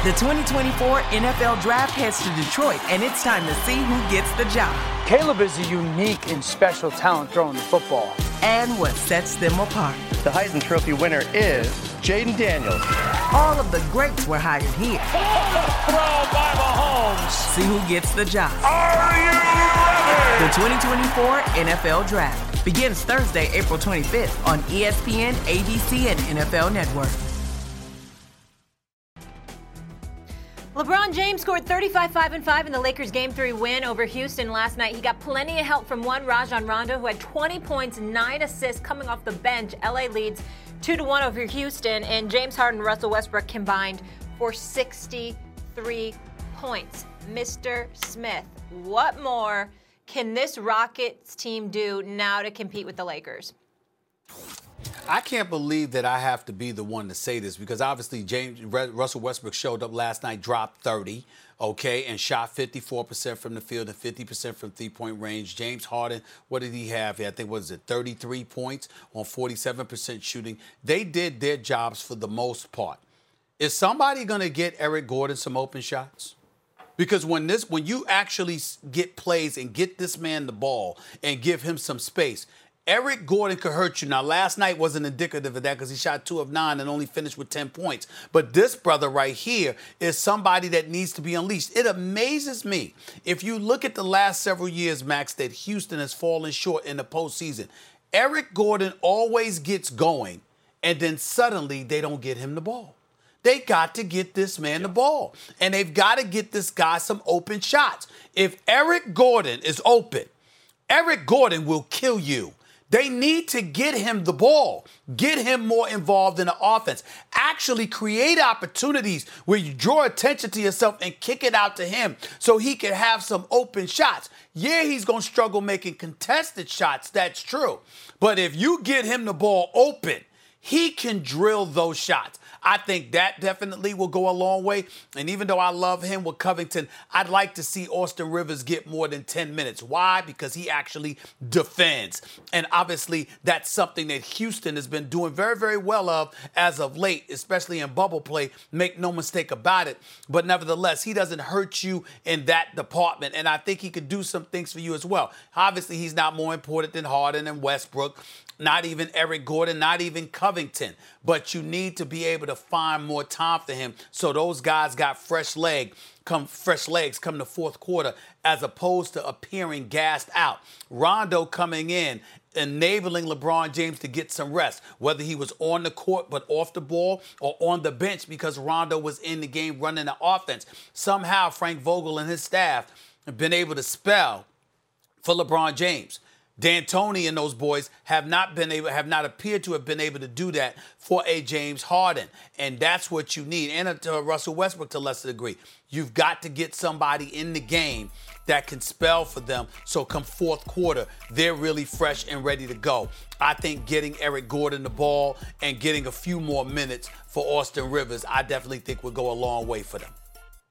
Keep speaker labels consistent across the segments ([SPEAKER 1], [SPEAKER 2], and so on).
[SPEAKER 1] The 2024 NFL Draft heads to Detroit, and it's time to see who gets the job.
[SPEAKER 2] Caleb is a unique and special talent throwing the football.
[SPEAKER 1] And what sets them apart.
[SPEAKER 3] The Heisman Trophy winner is Jaden Daniels.
[SPEAKER 1] All of the greats were hired here.
[SPEAKER 4] Throw by Mahomes.
[SPEAKER 1] See who gets the job.
[SPEAKER 4] Are you ready?
[SPEAKER 1] The 2024 NFL Draft begins Thursday, April 25th on ESPN, ABC, and NFL Network.
[SPEAKER 5] LeBron James scored 35-5-5 in the Lakers' Game 3 win over Houston last night. He got plenty of help from one Rajon Rondo, who had 20 points, 9 assists coming off the bench. LA leads 2-1 over Houston, and James Harden and Russell Westbrook combined for 63 points. Mr. Smith, what more can this Rockets team do now to compete with the Lakers?
[SPEAKER 6] I can't believe that I have to be the one to say this because obviously Russell Westbrook showed up last night, dropped 30, okay, and shot 54% from the field and 50% from three-point range. James Harden, what did he have? I think, 33 points on 47% shooting. They did their jobs for the most part. Is somebody going to get Eric Gordon some open shots? Because when you actually get plays and get this man the ball and give him some space, Eric Gordon could hurt you. Now, last night wasn't indicative of that because he shot 2 of 9 and only finished with 10 points. But this brother right here is somebody that needs to be unleashed. It amazes me. If you look at the last several years, Max, that Houston has fallen short in the postseason. Eric Gordon always gets going, and then suddenly they don't get him the ball. They got to get this man the ball, and they've got to get this guy some open shots. If Eric Gordon is open, Eric Gordon will kill you. They need to get him the ball, get him more involved in the offense, actually create opportunities where you draw attention to yourself and kick it out to him so he can have some open shots. Yeah, he's going to struggle making contested shots. That's true. But if you get him the ball open, he can drill those shots. I think that definitely will go a long way. And even though I love him with Covington, I'd like to see Austin Rivers get more than 10 minutes. Why? Because he actually defends. And obviously, that's something that Houston has been doing very, very well of as of late, especially in bubble play. Make no mistake about it. But nevertheless, he doesn't hurt you in that department. And I think he could do some things for you as well. Obviously, he's not more important than Harden and Westbrook. Not even Eric Gordon, not even Covington. But you need to be able to find more time for him so those guys got fresh legs come the fourth quarter as opposed to appearing gassed out. Rondo coming in, enabling LeBron James to get some rest, whether he was on the court but off the ball or on the bench because Rondo was in the game running the offense. Somehow Frank Vogel and his staff have been able to spell for LeBron James. D'Antoni and those boys have not appeared to have been able to do that for a James Harden. And that's what you need. And to Russell Westbrook to a lesser degree. You've got to get somebody in the game that can spell for them so come fourth quarter, they're really fresh and ready to go. I think getting Eric Gordon the ball and getting a few more minutes for Austin Rivers, I definitely think would go a long way for them.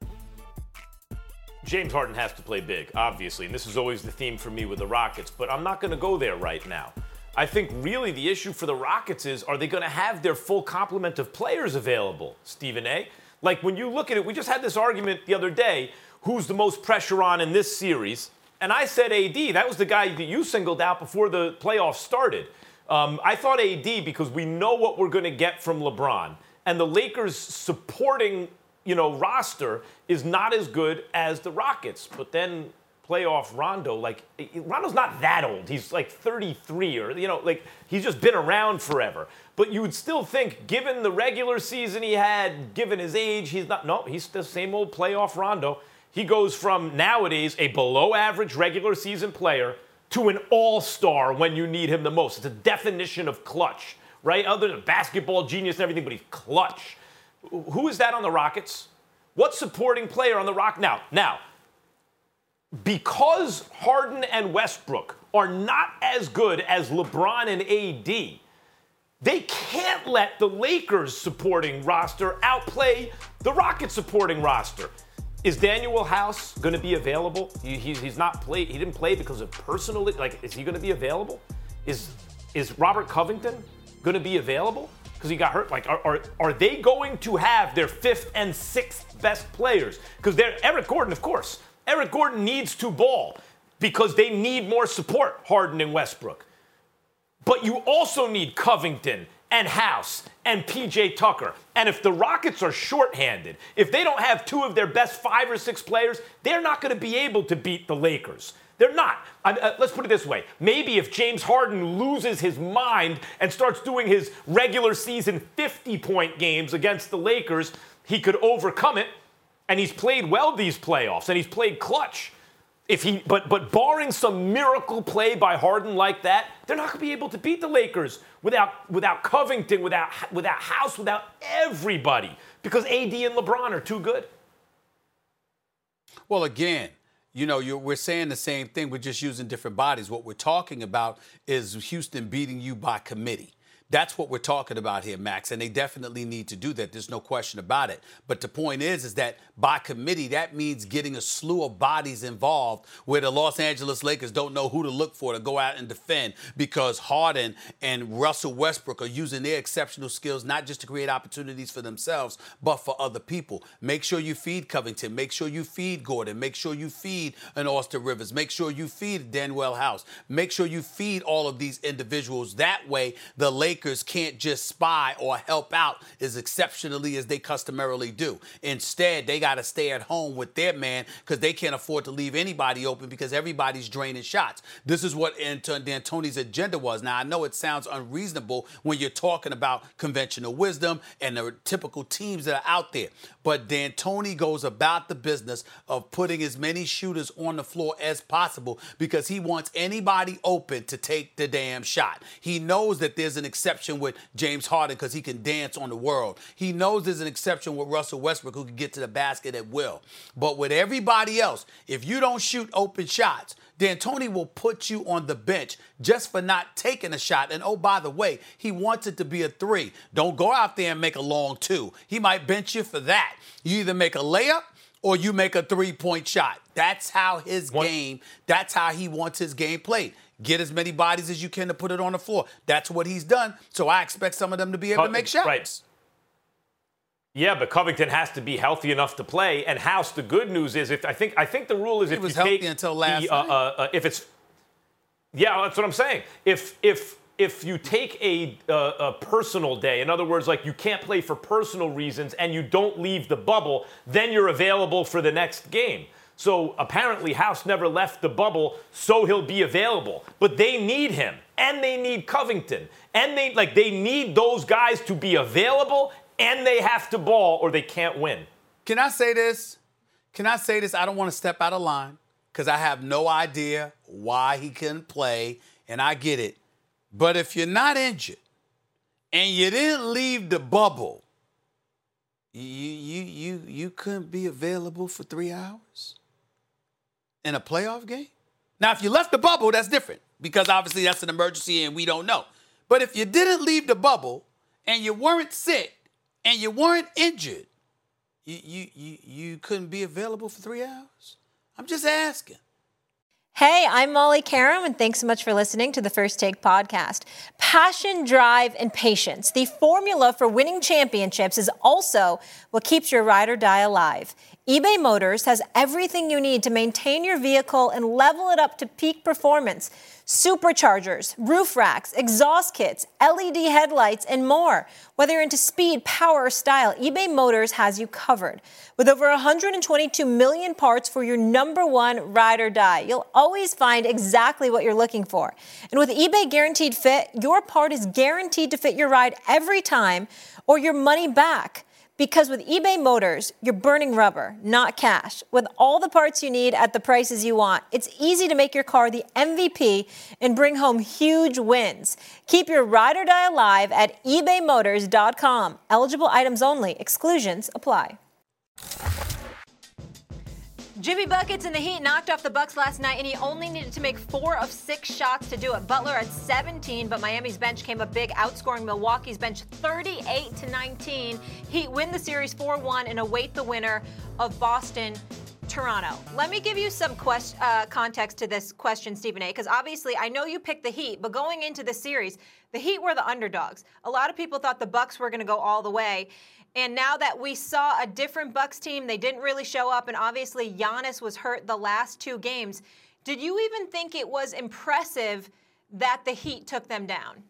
[SPEAKER 4] James Harden has to play big, obviously, and this is always the theme for me with the Rockets, but I'm not going to go there right now. I think really the issue for the Rockets is, are they going to have their full complement of players available, Stephen A? Like, when you look at it, we just had this argument the other day, who's the most pressure on in this series? And I said AD. That was the guy that you singled out before the playoffs started. I thought AD because we know what we're going to get from LeBron, and the Lakers supporting roster is not as good as the Rockets. But then playoff Rondo, Rondo's not that old. He's like 33 or, he's just been around forever. But you would still think, given the regular season he had, given his age, he's the same old playoff Rondo. He goes from nowadays a below average regular season player to an all-star when you need him the most. It's a definition of clutch, right? Other than basketball genius and everything, but he's clutch. Who is that on the Rockets? What supporting player on the Rockets? Now, because Harden and Westbrook are not as good as LeBron and AD, they can't let the Lakers supporting roster outplay the Rockets supporting roster. Is Daniel House going to be available? He's not played. He didn't play because of personal. Is he going to be available? Is Robert Covington going to be available? because he got hurt. Like, are they going to have their 5th and 6th best players? Because they're Eric Gordon, of course. Eric Gordon needs to ball because they need more support, Harden and Westbrook. But you also need Covington and House and PJ Tucker. And if the Rockets are shorthanded, if they don't have 2 of their best 5 or 6 players, they're not going to be able to beat the Lakers. They're not. Let's put it this way. Maybe if James Harden loses his mind and starts doing his regular season 50-point games against the Lakers, he could overcome it. And he's played well these playoffs, and he's played clutch. But barring some miracle play by Harden like that, they're not going to be able to beat the Lakers without Covington, without House, without everybody, because AD and LeBron are too good.
[SPEAKER 6] Well, again, we're saying the same thing. We're just using different bodies. What we're talking about is Houston beating you by committee. That's what we're talking about here, Max, and they definitely need to do that. There's no question about it. But the point is that by committee, that means getting a slew of bodies involved where the Los Angeles Lakers don't know who to look for to go out and defend because Harden and Russell Westbrook are using their exceptional skills not just to create opportunities for themselves, but for other people. Make sure you feed Covington. Make sure you feed Gordon. Make sure you feed an Austin Rivers. Make sure you feed Danuel House. Make sure you feed all of these individuals. That way, the Lakers can't just spy or help out as exceptionally as they customarily do. Instead, they got to stay at home with their man because they can't afford to leave anybody open because everybody's draining shots. This is what D'Antoni's agenda was. Now, I know it sounds unreasonable when you're talking about conventional wisdom and the typical teams that are out there, but D'Antoni goes about the business of putting as many shooters on the floor as possible because he wants anybody open to take the damn shot. He knows that there's an exception with James Harden because he can dance on the world. He knows there's an exception with Russell Westbrook who can get to the basket at will. But with everybody else, if you don't shoot open shots, D'Antoni will put you on the bench just for not taking a shot. And, oh, by the way, he wants it to be a 3. Don't go out there and make a long 2. He might bench you for that. You either make a layup or you make a 3-point shot. That's how that's how he wants his game played. Get as many bodies as you can to put it on the floor. That's what he's done. So I expect some of them to be able to make shots.
[SPEAKER 4] Right. Yeah, but Covington has to be healthy enough to play. And House, the good news is, I think the rule is if you take
[SPEAKER 6] until last night.
[SPEAKER 4] If it's that's what I'm saying. If you take a personal day, in other words, like you can't play for personal reasons and you don't leave the bubble, then you're available for the next game. So apparently House never left the bubble, so he'll be available. But they need him, and they need Covington, and they need those guys to be available, and they have to ball, or they can't win.
[SPEAKER 6] Can I say this? I don't want to step out of line because I have no idea why he couldn't play, and I get it. But if you're not injured and you didn't leave the bubble, you couldn't be available for 3 hours? In a playoff game? Now, if you left the bubble, that's different because obviously that's an emergency and we don't know. But if you didn't leave the bubble and you weren't sick and you weren't injured, you couldn't be available for 3 hours? I'm just asking.
[SPEAKER 5] Hey, I'm Molly Karam, and thanks so much for listening to the First Take podcast. Passion, drive, and patience. The formula for winning championships is also what keeps your ride or die alive. eBay Motors has everything you need to maintain your vehicle and level it up to peak performance. Superchargers, roof racks, exhaust kits, LED headlights, and more. Whether you're into speed, power, or style, eBay Motors has you covered. With over 122 million parts for your number one ride or die, you'll always find exactly what you're looking for. And with eBay Guaranteed Fit, your part is guaranteed to fit your ride every time or your money back. Because with eBay Motors, you're burning rubber, not cash. With all the parts you need at the prices you want, it's easy to make your car the MVP and bring home huge wins. Keep your ride or die alive at ebaymotors.com. Eligible items only. Exclusions apply. Jimmy Buckets and the Heat knocked off the Bucks last night, and he only needed to make 4 of 6 shots to do it. Butler had 17, but Miami's bench came up big, outscoring Milwaukee's bench 38-19. Heat win the series 4-1 and await the winner of Boston, Toronto. Let me give you some context to this question, Stephen A., because obviously I know you picked the Heat, but going into the series, the Heat were the underdogs. A lot of people thought the Bucks were going to go all the way. And now that we saw a different Bucks team, they didn't really show up, and obviously Giannis was hurt the last 2 games. Did you even think it was impressive that the Heat took them down?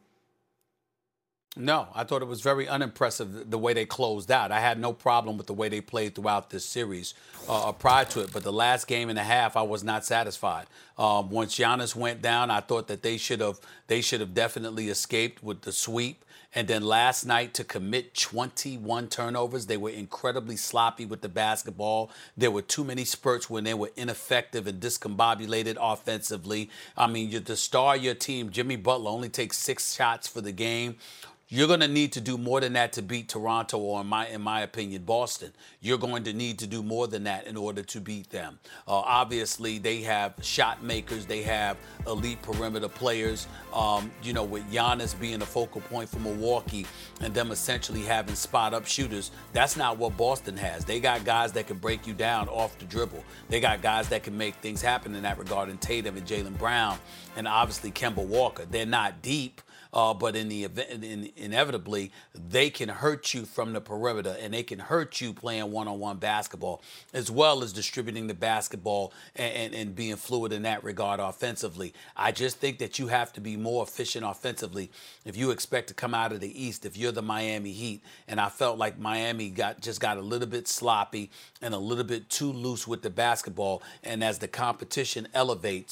[SPEAKER 6] No, I thought it was very unimpressive the way they closed out. I had no problem with the way they played throughout this series prior to it, but the last game and a half, I was not satisfied. Once Giannis went down, I thought that they should have definitely escaped with the sweep. And then last night to commit 21 turnovers, they were incredibly sloppy with the basketball. There were too many spurts when they were ineffective and discombobulated offensively. I mean, to star your team, Jimmy Butler only takes 6 shots for the game. You're going to need to do more than that to beat Toronto or, in my opinion, Boston. You're going to need to do more than that in order to beat them. Obviously, they have shot makers. They have elite perimeter players. With Giannis being the focal point for Milwaukee and them essentially having spot-up shooters, that's not what Boston has. They got guys that can break you down off the dribble. They got guys that can make things happen in that regard, in Tatum and Jaylen Brown and obviously Kemba Walker. They're not deep. But inevitably, they can hurt you from the perimeter, and they can hurt you playing one-on-one basketball, as well as distributing the basketball and being fluid in that regard offensively. I just think that you have to be more efficient offensively if you expect to come out of the East, if you're the Miami Heat. And I felt like Miami got a little bit sloppy and a little bit too loose with the basketball. And as the competition elevates,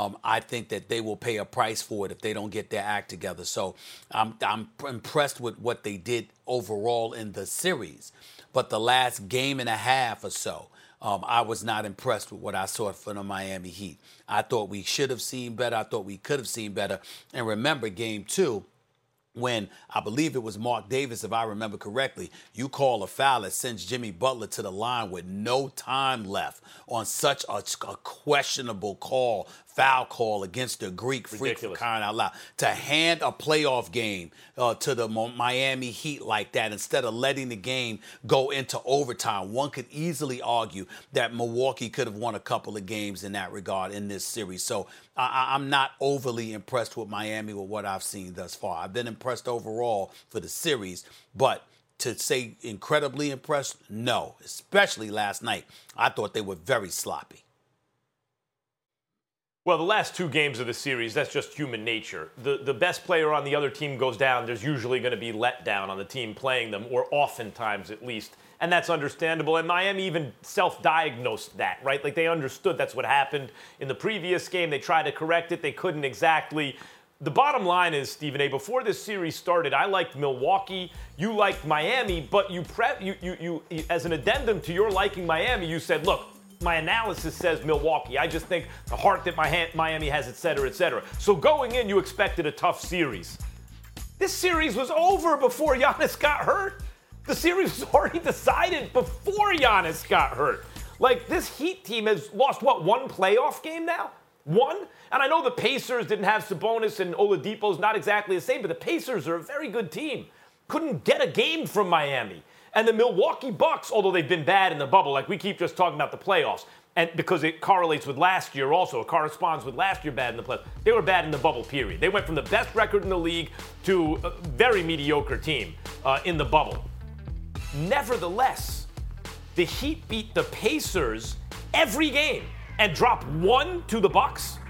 [SPEAKER 6] I think that they will pay a price for it if they don't get their act together. So I'm impressed with what they did overall in the series. But the last game and a half or so, I was not impressed with what I saw from the Miami Heat. I thought we should have seen better. I thought we could have seen better. And remember, Game 2, when I believe it was Mark Davis, if I remember correctly, you call a foul that sends Jimmy Butler to the line with no time left on such a questionable foul call against the Greek freak, for crying out loud. To hand a playoff game to the Miami Heat like that instead of letting the game go into overtime. One could easily argue that Milwaukee could have won a couple of games in that regard in this series. So I'm not overly impressed with Miami with what I've seen thus far. I've been impressed overall for the series, but to say incredibly impressed, no, especially last night. I thought they were very sloppy.
[SPEAKER 4] Well, the last 2 games of the series, that's just human nature. The best player on the other team goes down, there's usually going to be let down on the team playing them, or oftentimes at least. And that's understandable. And Miami even self-diagnosed that, right? Like, they understood that's what happened in the previous game. They tried to correct it. They couldn't exactly. The bottom line is, Stephen A., before this series started, I liked Milwaukee. You liked Miami, but you as an addendum to your liking Miami, you said, look, my analysis says Milwaukee. I just think the heart that Miami has, et cetera, et cetera. So going in, you expected a tough series. This series was over before Giannis got hurt. The series was already decided before Giannis got hurt. Like, this Heat team has lost, one playoff game now? 1? And I know the Pacers didn't have Sabonis and Oladipo's not exactly the same, but the Pacers are a very good team. Couldn't get a game from Miami. And the Milwaukee Bucks, although they've been bad in the bubble, like we keep just talking about the playoffs, and because it correlates with last year also, it corresponds with last year bad in the playoffs, they were bad in the bubble, period. They went from the best record in the league to a very mediocre team in the bubble. Nevertheless, the Heat beat the Pacers every game and dropped 1 to the Bucks.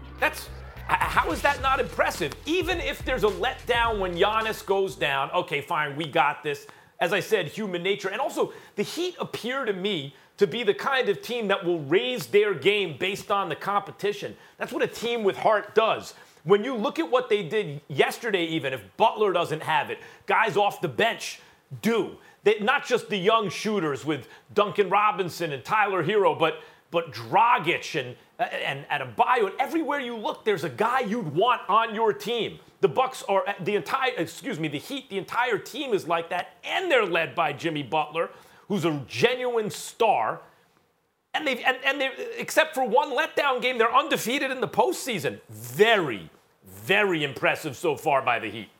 [SPEAKER 4] How is that not impressive? Even if there's a letdown when Giannis goes down, okay, fine, we got this. As I said, human nature. And also, the Heat appear to me to be the kind of team that will raise their game based on the competition. That's what a team with heart does. When you look at what they did yesterday, even if Butler doesn't have it, guys off the bench do. Not just the young shooters with Duncan Robinson and Tyler Hero, but Dragic and Adebayo. And everywhere you look, there's a guy you'd want on your team. The Bucks are the Heat, the entire team is like that, and they're led by Jimmy Butler, who's a genuine star. And they except for 1 letdown game, they're undefeated in the postseason. Very, very impressive so far by the Heat.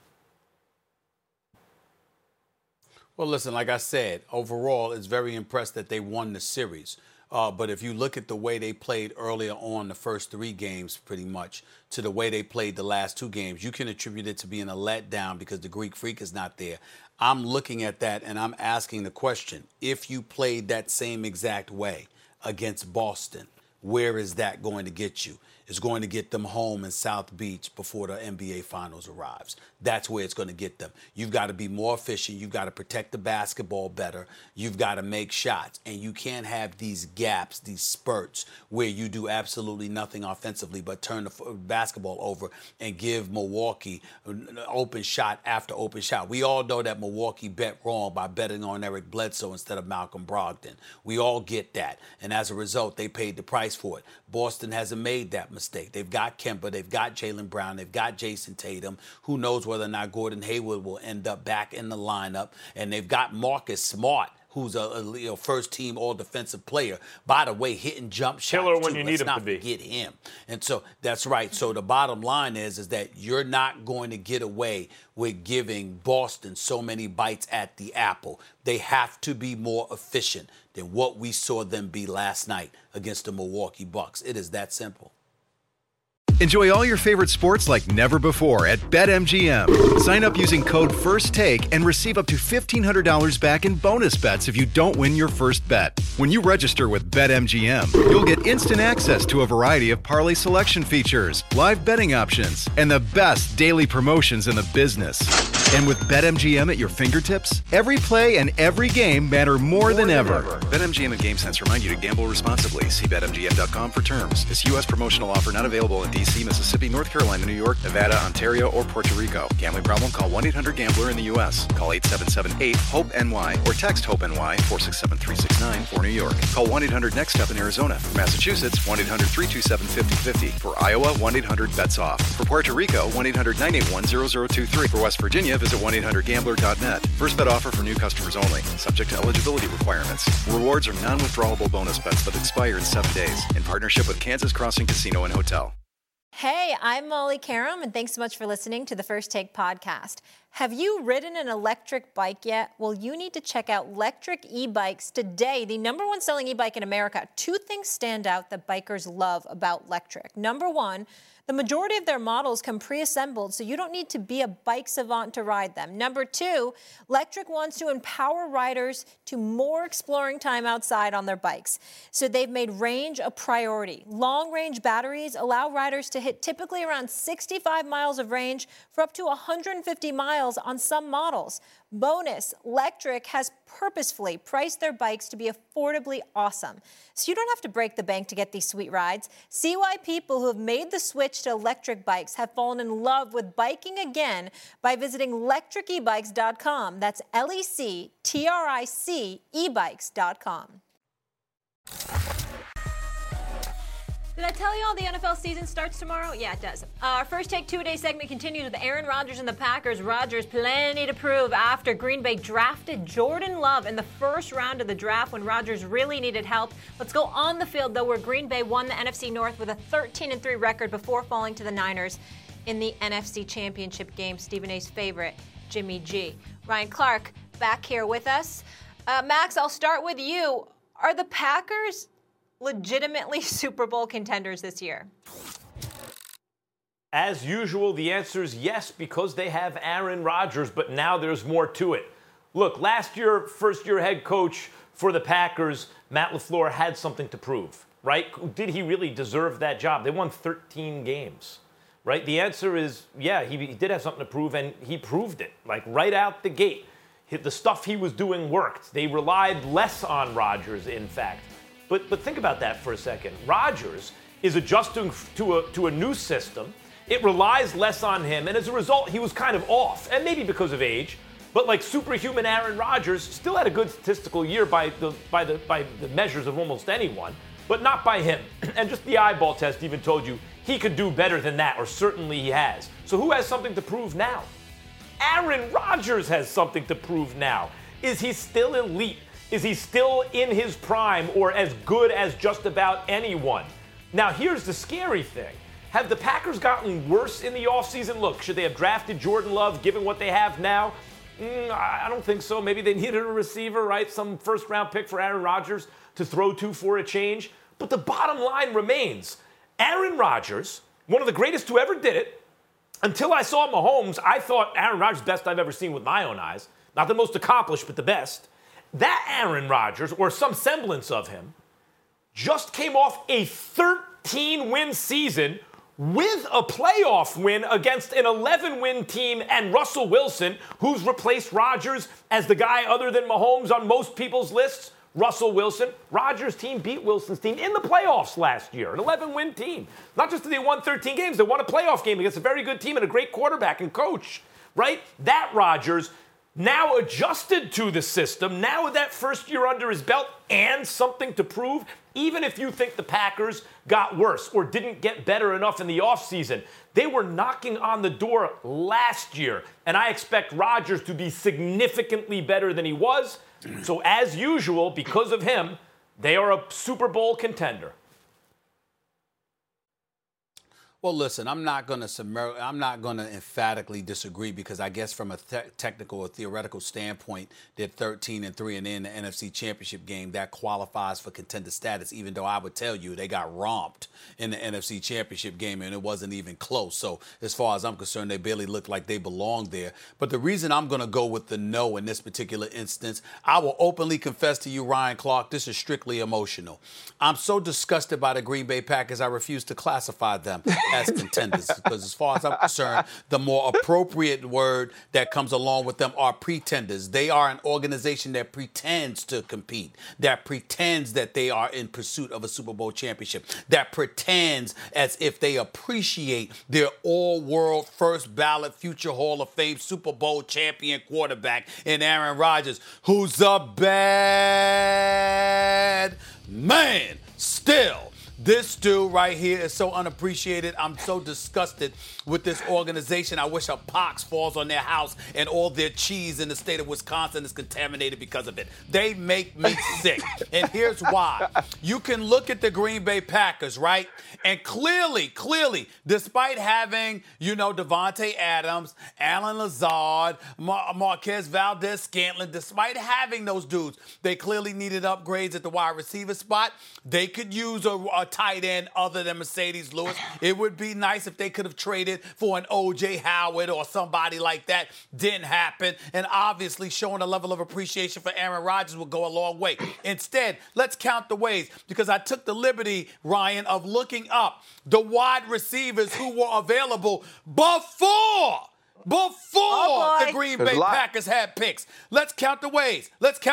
[SPEAKER 6] Well, listen, like I said, overall, it's very impressed that they won the series. But if you look at the way they played earlier on the first 3 games, pretty much, to the way they played the last 2 games, you can attribute it to being a letdown because the Greek Freak is not there. I'm looking at that and I'm asking the question, if you played that same exact way against Boston, where is that going to get you? It's going to get them home in South Beach before the NBA Finals arrives. That's where it's going to get them. You've got to be more efficient. You've got to protect the basketball better. You've got to make shots. And you can't have these gaps, these spurts, where you do absolutely nothing offensively but turn the basketball over and give Milwaukee open shot after open shot. We all know that Milwaukee bet wrong by betting on Eric Bledsoe instead of Malcolm Brogdon. We all get that. And as a result, they paid the price for it. Boston hasn't made that mistake. They've got Kemba, they've got Jaylen Brown, they've got Jason Tatum. Who knows whether or not Gordon Hayward will end up back in the lineup. And they've got Marcus Smart, who's a first-team all-defensive player. By the way, hitting jump shots.
[SPEAKER 4] Killer when you
[SPEAKER 6] Let's
[SPEAKER 4] need him
[SPEAKER 6] not
[SPEAKER 4] to be.
[SPEAKER 6] forget him. And so that's right. So the bottom line is that you're not going to get away with giving Boston so many bites at the apple. They have to be more efficient than what we saw them be last night against the Milwaukee Bucks. It is that simple.
[SPEAKER 7] Enjoy all your favorite sports like never before at BetMGM. Sign up using code FIRSTTAKE and receive up to $1,500 back in bonus bets if you don't win your first bet. When you register with BetMGM, you'll get instant access to a variety of parlay selection features, live betting options, and the best daily promotions in the business. And with BetMGM at your fingertips, every play and every game matter more than ever. BetMGM and GameSense remind you to gamble responsibly. See BetMGM.com for terms. This U.S. promotional offer not available in D.C., Mississippi, North Carolina, New York, Nevada, Ontario, or Puerto Rico. Gambling problem? Call 1-800-GAMBLER in the U.S. Call 877-8-HOPE-NY or text HOPE-NY 467-369 for New York. Call 1-800-NEXT-STEP in Arizona. For Massachusetts, 1-800-327-5050. For Iowa, 1-800-BETS-OFF. For Puerto Rico, 1-800-981-0023. For West Virginia, visit 1-800-GAMBLER.net. First bet offer for new customers only. Subject to eligibility requirements. Rewards are non-withdrawable bonus bets that expire in 7 days. In partnership with Kansas Crossing Casino and Hotel.
[SPEAKER 5] Hey, I'm Molly Karam, and thanks so much for listening to the First Take podcast. Have you ridden an electric bike yet? Well, you need to check out Lectric E-Bikes today, the #1 selling e-bike in America. 2 things stand out that bikers love about Lectric. Number 1, the majority of their models come pre-assembled, so you don't need to be a bike savant to ride them. Number 2, Lectric wants to empower riders to more exploring time outside on their bikes. So they've made range a priority. Long-range batteries allow riders to hit typically around 65 miles of range for up to 150 miles on some models. Bonus, Lectric has purposefully priced their bikes to be affordably awesome. So you don't have to break the bank to get these sweet rides. See why people who have made the switch to electric bikes have fallen in love with biking again by visiting lectricebikes.com. That's LECTRIC ebikes.com. Did I tell you all the NFL season starts tomorrow? Yeah, it does. Our First Take two-a-day segment continues with Aaron Rodgers and the Packers. Rodgers plenty to prove after Green Bay drafted Jordan Love in the first round of the draft when Rodgers really needed help. Let's go on the field, though, where Green Bay won the NFC North with a 13-3 record before falling to the Niners in the NFC Championship game. Stephen A's favorite, Jimmy G. Ryan Clark back here with us. Max, I'll start with you. Are the Packers legitimately Super Bowl contenders this year?
[SPEAKER 4] As usual, the answer is yes, because they have Aaron Rodgers, but now there's more to it. Look, last year, first-year head coach for the Packers, Matt LaFleur, had something to prove, right? Did he really deserve that job? They won 13 games, right? The answer is, yeah, he did have something to prove, and he proved it, like right out the gate. The stuff he was doing worked. They relied less on Rodgers, in fact. But think about that for a second. Rodgers is adjusting to a new system. It relies less on him, and as a result, he was kind of off, and maybe because of age. But like superhuman Aaron Rodgers still had a good statistical year by the measures of almost anyone, but not by him. And just the eyeball test even told you he could do better than that, or certainly he has. So who has something to prove now? Aaron Rodgers has something to prove now. Is he still elite? Is he still in his prime or as good as just about anyone? Now, here's the scary thing. Have the Packers gotten worse in the offseason? Look, should they have drafted Jordan Love given what they have now? I don't think so. Maybe they needed a receiver, right? Some first-round pick for Aaron Rodgers to throw to for a change. But the bottom line remains, Aaron Rodgers, one of the greatest who ever did it. Until I saw Mahomes, I thought Aaron Rodgers best I've ever seen with my own eyes. Not the most accomplished, but the best. That Aaron Rodgers, or some semblance of him, just came off a 13-win season with a playoff win against an 11-win team and Russell Wilson, who's replaced Rodgers as the guy other than Mahomes on most people's lists. Russell Wilson. Rodgers' team beat Wilson's team in the playoffs last year, an 11-win team. Not just that they won 13 games, they won a playoff game against a very good team and a great quarterback and coach, right? That Rodgers now adjusted to the system, now with that first year under his belt and something to prove, even if you think the Packers got worse or didn't get better enough in the offseason. They were knocking on the door last year, and I expect Rodgers to be significantly better than he was. So as usual, because of him, they are a Super Bowl contender.
[SPEAKER 6] Well, listen, I'm not going to emphatically disagree because I guess from a technical or theoretical standpoint, they're 13-3 and in the NFC Championship game. That qualifies for contender status, even though I would tell you they got romped in the NFC Championship game and it wasn't even close. So as far as I'm concerned, they barely looked like they belonged there. But the reason I'm going to go with the no in this particular instance, I will openly confess to you, Ryan Clark, this is strictly emotional. I'm so disgusted by the Green Bay Packers, I refuse to classify them as contenders, because as far as I'm concerned, the more appropriate word that comes along with them are pretenders. They are an organization that pretends to compete, that pretends that they are in pursuit of a Super Bowl championship, that pretends as if they appreciate their all-world, first ballot, future Hall of Fame, Super Bowl champion quarterback in Aaron Rodgers, who's a bad man still. This dude right here is so unappreciated. I'm so disgusted with this organization. I wish a pox falls on their house and all their cheese in the state of Wisconsin is contaminated because of it. They make me sick. And here's why. You can look at the Green Bay Packers, right? And clearly, despite having, Devontae Adams, Alan Lazard, Marquez Valdez-Scantling, despite having those dudes, they clearly needed upgrades at the wide receiver spot. They could use a tight end other than Mercedes Lewis. It would be nice if they could have traded for an O.J. Howard or somebody like that. Didn't happen. And obviously showing a level of appreciation for Aaron Rodgers would go a long way. Instead, let's count the ways, because I took the liberty, Ryan, of looking up the wide receivers who were available before the Green Bay Packers had picks. Let's count the ways.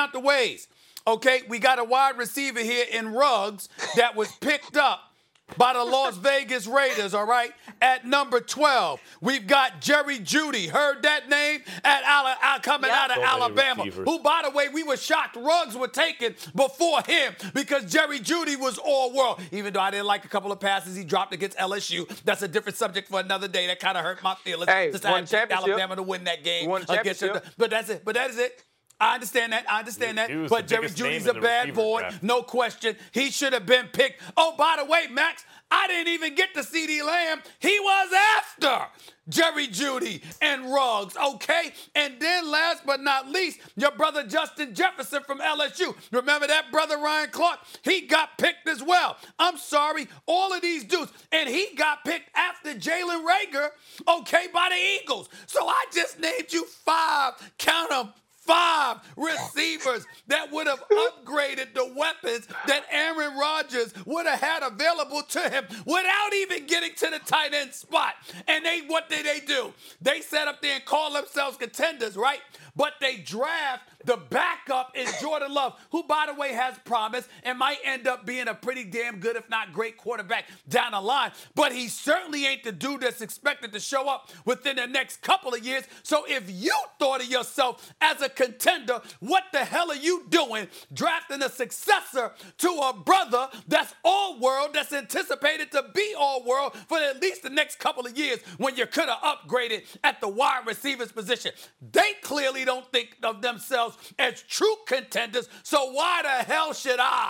[SPEAKER 6] Okay, we got a wide receiver here in Ruggs that was picked up by the Las Vegas Raiders, all right, at number 12. We've got Jerry Jeudy, heard that name, coming out of Alabama, who, by the way, we were shocked Ruggs were taken before him because Jerry Jeudy was all-world, even though I didn't like a couple of passes he dropped against LSU. That's a different subject for another day. That kind of hurt my feelings.
[SPEAKER 8] Hey,
[SPEAKER 6] I picked Alabama to win that game. But that is it. I understand that. But Jerry Jeudy's a bad boy, no question. He should have been picked. Oh, by the way, Max, I didn't even get to CeeDee Lamb. He was after Jerry Jeudy and Ruggs, okay? And then last but not least, your brother Justin Jefferson from LSU. Remember that brother Ryan Clark? He got picked as well. I'm sorry, all of these dudes. And he got picked after Jalen Reagor, okay, by the Eagles. So I just named you 5, count them, 5 receivers that would have upgraded the weapons that Aaron Rodgers would have had available to him without even getting to the tight end spot. And what did they do? They sat up there and called themselves contenders, right? But they draft the backup in Jordan Love, who, by the way, has promise and might end up being a pretty damn good, if not great, quarterback down the line. But he certainly ain't the dude that's expected to show up within the next couple of years. So if you thought of yourself as a contender, what the hell are you doing drafting a successor to a brother that's all-world, that's anticipated to be all-world for at least the next couple of years when you could have upgraded at the wide receivers position? They clearly don't think of themselves as true contenders, so why the hell should I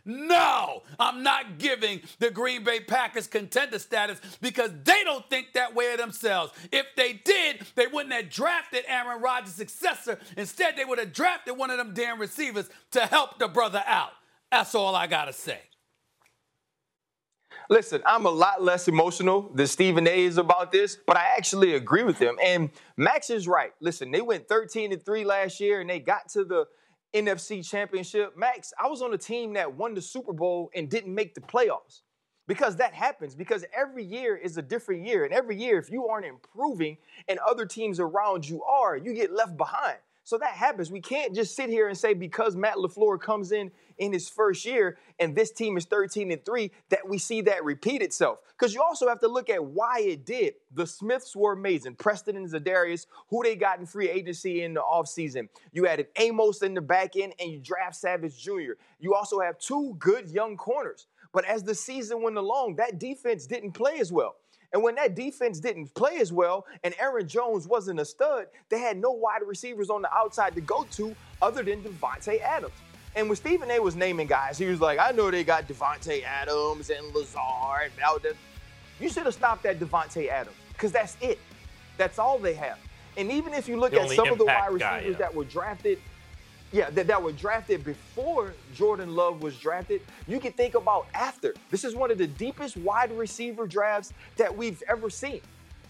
[SPEAKER 6] No, I'm not giving the Green Bay Packers contender status because they don't think that way of themselves. If they did, they wouldn't have drafted Aaron Rodgers' successor. Instead, they would have drafted one of them damn receivers to help the brother out. That's all I got to say.
[SPEAKER 8] Listen, I'm a lot less emotional than Stephen A. is about this, but I actually agree with him. And Max is right. Listen, they went 13-3 last year, and they got to the NFC Championship. Max, I was on a team that won the Super Bowl and didn't make the playoffs. Because that happens, because every year is a different year. And every year, if you aren't improving and other teams around you are, you get left behind. So that happens. We can't just sit here and say because Matt LaFleur comes in his first year and this team is 13-3 that we see that repeat itself. Because you also have to look at why it did. The Smiths were amazing. Preston and Zadarius, who they got in free agency in the offseason. You added Amos in the back end and you draft Savage Jr. You also have two good young corners. But as the season went along, that defense didn't play as well. And when that defense didn't play as well and Aaron Jones wasn't a stud, they had no wide receivers on the outside to go to other than Devontae Adams. And when Stephen A. was naming guys, he was like, I know they got Devontae Adams and Lazard and Valdez. You should have stopped at Devontae Adams because that's it. That's all they have. And even if you look at some of the wide receivers that were drafted, that were drafted before Jordan Love was drafted, you can think about after. This is one of the deepest wide receiver drafts that we've ever seen.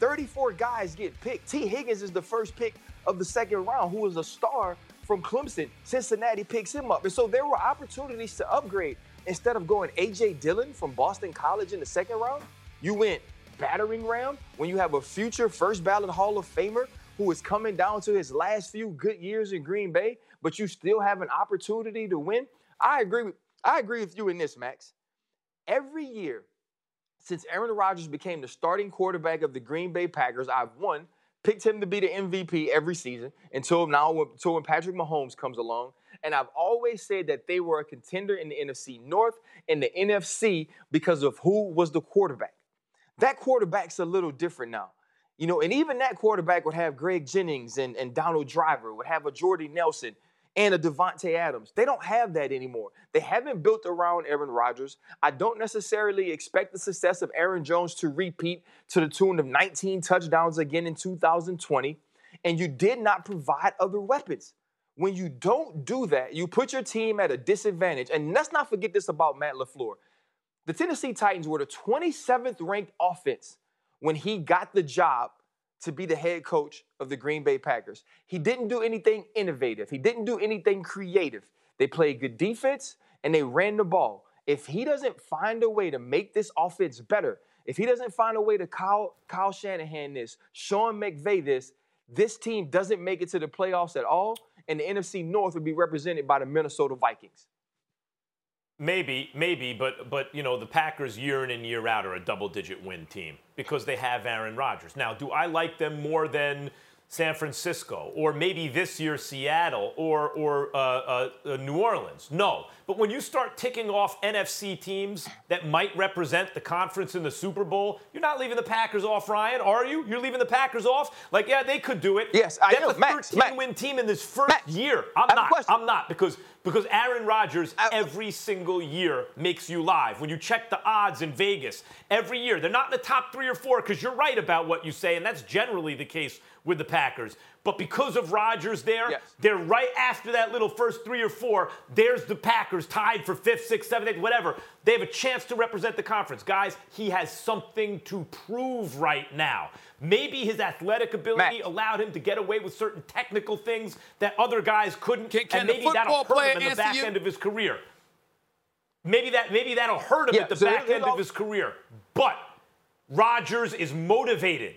[SPEAKER 8] 34 guys get picked. T. Higgins is the first pick of the second round, who was a star from Clemson. Cincinnati picks him up. And so there were opportunities to upgrade. Instead of going A.J. Dillon from Boston College in the second round, you went battering ram when you have a future first ballot Hall of Famer who is coming down to his last few good years in Green Bay, but you still have an opportunity to win. I agree with you in this, Max. Every year since Aaron Rodgers became the starting quarterback of the Green Bay Packers, I've picked him to be the MVP every season until when Patrick Mahomes comes along. And I've always said that they were a contender in the NFC North and the NFC because of who was the quarterback. That quarterback's a little different now. You know, and even that quarterback would have Greg Jennings and Donald Driver, would have a Jordy Nelson and a Devontae Adams. They don't have that anymore. They haven't built around Aaron Rodgers. I don't necessarily expect the success of Aaron Jones to repeat to the tune of 19 touchdowns again in 2020. And you did not provide other weapons. When you don't do that, you put your team at a disadvantage. And let's not forget this about Matt LaFleur. The Tennessee Titans were the 27th ranked offense when he got the job to be the head coach of the Green Bay Packers. He didn't do anything innovative. He didn't do anything creative. They played good defense, and they ran the ball. If he doesn't find a way to make this offense better, if he doesn't find a way to Kyle Shanahan this, Sean McVay this team doesn't make it to the playoffs at all, and the NFC North would be represented by the Minnesota Vikings.
[SPEAKER 4] Maybe, but you know, the Packers year in and year out are a double-digit win team because they have Aaron Rodgers. Now, do I like them more than San Francisco or maybe this year Seattle or New Orleans? No. But when you start ticking off NFC teams that might represent the conference in the Super Bowl, you're not leaving the Packers off, Ryan, are you? You're leaving the Packers off? Like, yeah, they could do it.
[SPEAKER 8] Yes, I know.
[SPEAKER 4] That's a 13-win team in this first year. I'm not because Aaron Rodgers every single year makes you live. When you check the odds in Vegas, every year, they're not in the top 3 or 4 because you're right about what you say, and that's generally the case with the Packers. But because of Rodgers they're right after that little first 3 or 4. There's the Packers tied for 5th, 6th, 7th, 8th, whatever. They have a chance to represent the conference. Guys, he has something to prove right now. Maybe his athletic ability allowed him to get away with certain technical things that other guys couldn't, and maybe that'll hurt him in the back end of his career. Maybe that'll hurt him at the back end of his career. But Rodgers is motivated.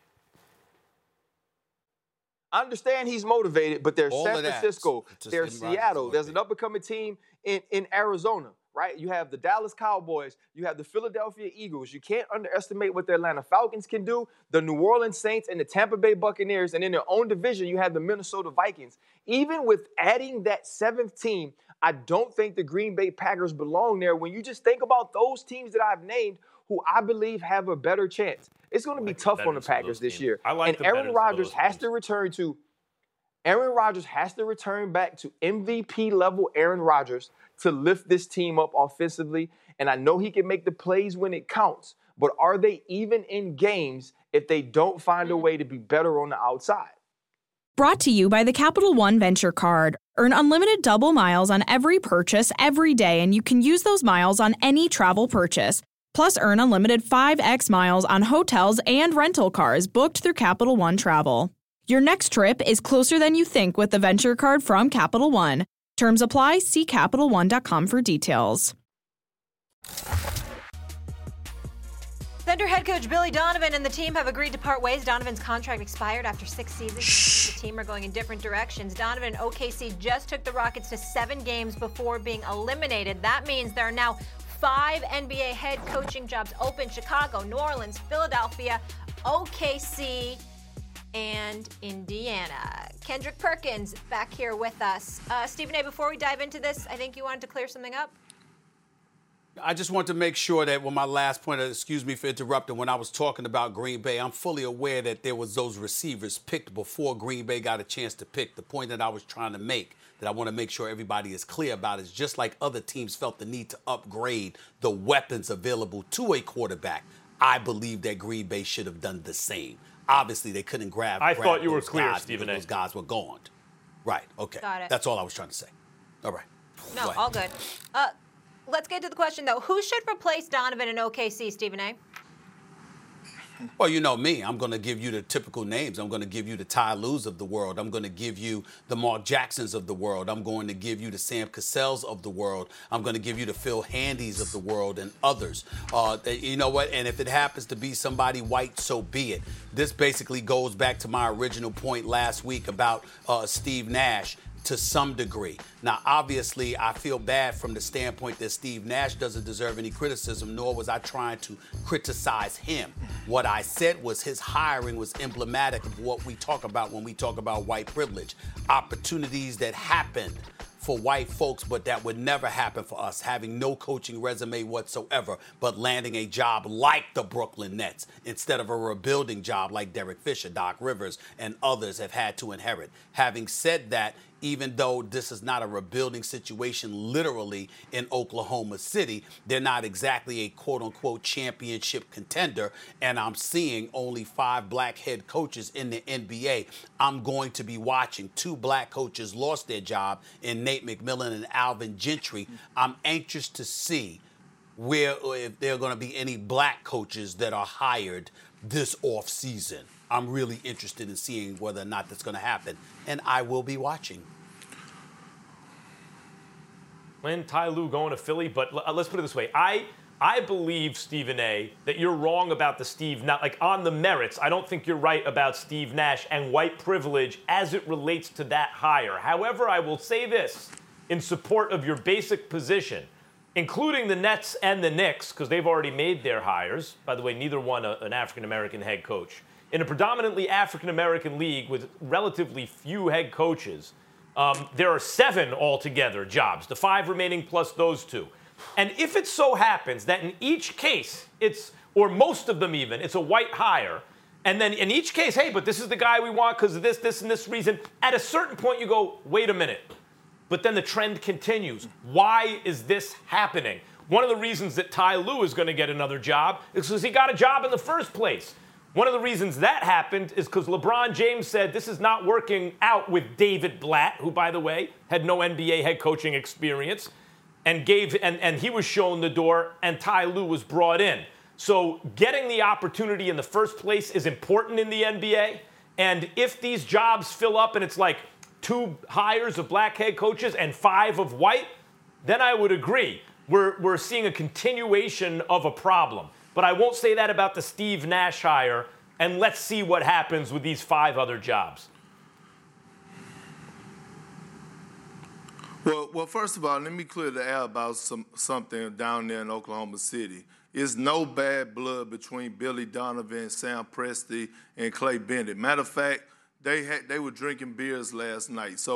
[SPEAKER 8] I understand he's motivated, but there's San Francisco, there's Seattle, there's an up-and-coming team in Arizona, right? You have the Dallas Cowboys, you have the Philadelphia Eagles. You can't underestimate what the Atlanta Falcons can do, the New Orleans Saints and the Tampa Bay Buccaneers, and in their own division, you have the Minnesota Vikings. Even with adding that 7th team, I don't think the Green Bay Packers belong there. When you just think about those teams that I've named who I believe have a better chance, it's going to be tough on the Packers this year. And Aaron Rodgers has to return to Aaron Rodgers has to return back to MVP level Aaron Rodgers to lift this team up offensively. And I know he can make the plays when it counts, but are they even in games if they don't find a way to be better on the outside?
[SPEAKER 9] Brought to you by the Capital One Venture Card. Earn unlimited double miles on every purchase every day, and you can use those miles on any travel purchase. Plus, earn unlimited 5x miles on hotels and rental cars booked through Capital One Travel. Your next trip is closer than you think with the Venture Card from Capital One. Terms apply. See CapitalOne.com for details.
[SPEAKER 5] Thunder head coach Billy Donovan and the team have agreed to part ways. Donovan's contract expired after 6 seasons. The team are going in different directions. Donovan and OKC just took the Rockets to 7 games before being eliminated. That means there are now 5 NBA head coaching jobs open: Chicago, New Orleans, Philadelphia, OKC, and Indiana. Kendrick Perkins back here with us. Stephen A., before we dive into this, I think you wanted to clear something up.
[SPEAKER 6] I just want to make sure that when my last point, excuse me for interrupting, when I was talking about Green Bay, I'm fully aware that there was those receivers picked before Green Bay got a chance to pick. The point that I was trying to make, that I want to make sure everybody is clear about, is just like other teams felt the need to upgrade the weapons available to a quarterback, I believe that Green Bay should have done the same. Obviously, they couldn't grab.
[SPEAKER 4] I thought you were clear, Stephen A.
[SPEAKER 6] Those guys were gone. Right. Okay.
[SPEAKER 5] Got it.
[SPEAKER 6] That's all I was trying to say. All right.
[SPEAKER 5] No, all good. Let's get to the question, though. Who should replace Donovan in OKC, Stephen A.?
[SPEAKER 6] Well, you know me. I'm going to give you the typical names. I'm going to give you the Ty Lues of the world. I'm going to give you the Mark Jacksons of the world. I'm going to give you the Sam Cassells of the world. I'm going to give you the Phil Handys of the world and others. You know what? And if it happens to be somebody white, so be it. This basically goes back to my original point last week about Steve Nash. To some degree. Now, obviously, I feel bad from the standpoint that Steve Nash doesn't deserve any criticism, nor was I trying to criticize him. What I said was his hiring was emblematic of what we talk about when we talk about white privilege. Opportunities that happened for white folks, but that would never happen for us, having no coaching resume whatsoever, but landing a job like the Brooklyn Nets instead of a rebuilding job like Derek Fisher, Doc Rivers, and others have had to inherit. Having said that, even though this is not a rebuilding situation literally in Oklahoma City, they're not exactly a quote-unquote championship contender, and I'm seeing only 5 black head coaches in the NBA. I'm going to be watching. 2 black coaches lost their job in Nate McMillan and Alvin Gentry. I'm anxious to see if there are going to be any black coaches that are hired this offseason. I'm really interested in seeing whether or not that's going to happen, and I will be watching.
[SPEAKER 4] Lynn, Ty Lue going to Philly, but let's put it this way. I believe, Stephen A., that you're wrong about the Steve Nash. Like, on the merits, I don't think you're right about Steve Nash and white privilege as it relates to that hire. However, I will say this in support of your basic position, including the Nets and the Knicks, because they've already made their hires. By the way, neither one an African-American head coach. In a predominantly African-American league with relatively few head coaches, there are 7 altogether jobs, the 5 remaining plus those 2. And if it so happens that in each case, or most of them even, it's a white hire, and then in each case, hey, but this is the guy we want because of this, and this reason, at a certain point you go, wait a minute. But then the trend continues. Why is this happening? One of the reasons that Ty Lue is going to get another job is because he got a job in the first place. One of the reasons that happened is because LeBron James said this is not working out with David Blatt, who, by the way, had no NBA head coaching experience, and he was shown the door, and Ty Lue was brought in. So getting the opportunity in the first place is important in the NBA, and if these jobs fill up and it's like 2 hires of black head coaches and 5 of white, then I would agree. We're seeing a continuation of a problem. But I won't say that about the Steve Nash hire, and let's see what happens with these 5 other jobs.
[SPEAKER 10] Well, first of all, let me clear the air about something down there in Oklahoma City. It's no bad blood between Billy Donovan, Sam Presti, and Clay Bennett. Matter of fact, they were drinking beers last night. So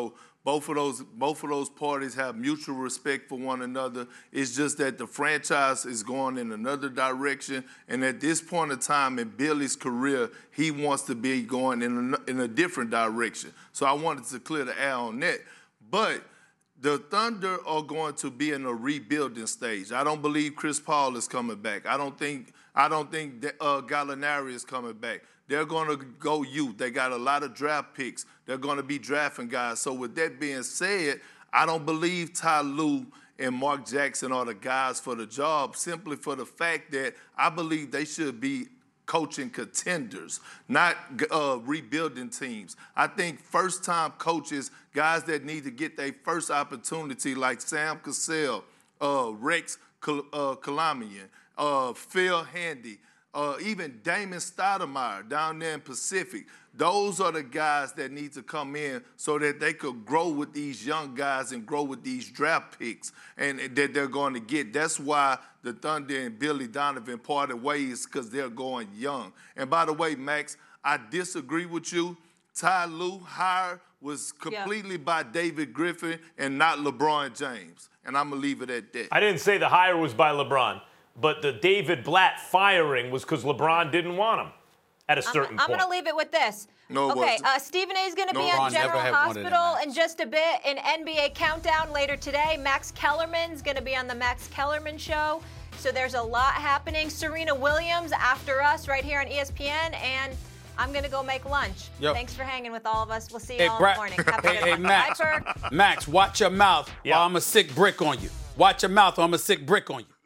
[SPEAKER 10] Both of those parties have mutual respect for one another. It's just that the franchise is going in another direction, and at this point in time in Billy's career, he wants to be going in a different direction. So I wanted to clear the air on that. But the Thunder are going to be in a rebuilding stage. I don't believe Chris Paul is coming back. I don't think Gallinari is coming back. They're going to go youth. They got a lot of draft picks. They're going to be drafting guys. So with that being said, I don't believe Ty Lue and Mark Jackson are the guys for the job, simply for the fact that I believe they should be coaching contenders, not rebuilding teams. I think first-time coaches, guys that need to get their first opportunity, like Sam Cassell, Rex Kalamian, Phil Handy, even Damon Stoudemire down there in Pacific. Those are the guys that need to come in so that they could grow with these young guys and grow with these draft picks and that they're going to get. That's why the Thunder and Billy Donovan parted ways, because they're going young. And by the way, Max, I disagree with you. Ty Lue hire was completely by David Griffin and not LeBron James. And I'm going to leave it at that.
[SPEAKER 4] I didn't say the hire was by LeBron, but the David Blatt firing was because LeBron didn't want him at a certain point.
[SPEAKER 5] I'm going to leave it with this. Okay, Stephen A. is going to be on General Hospital in just a bit. An NBA Countdown later today. Max Kellerman's going to be on the Max Kellerman Show. So there's a lot happening. Serena Williams after us right here on ESPN. And I'm going to go make lunch. Yep. Thanks for hanging with all of us. We'll see you all in the morning. Have a good one.
[SPEAKER 6] Max, Max, watch your mouth or I'm a sick brick on you. Watch your mouth or I'm a sick brick on you.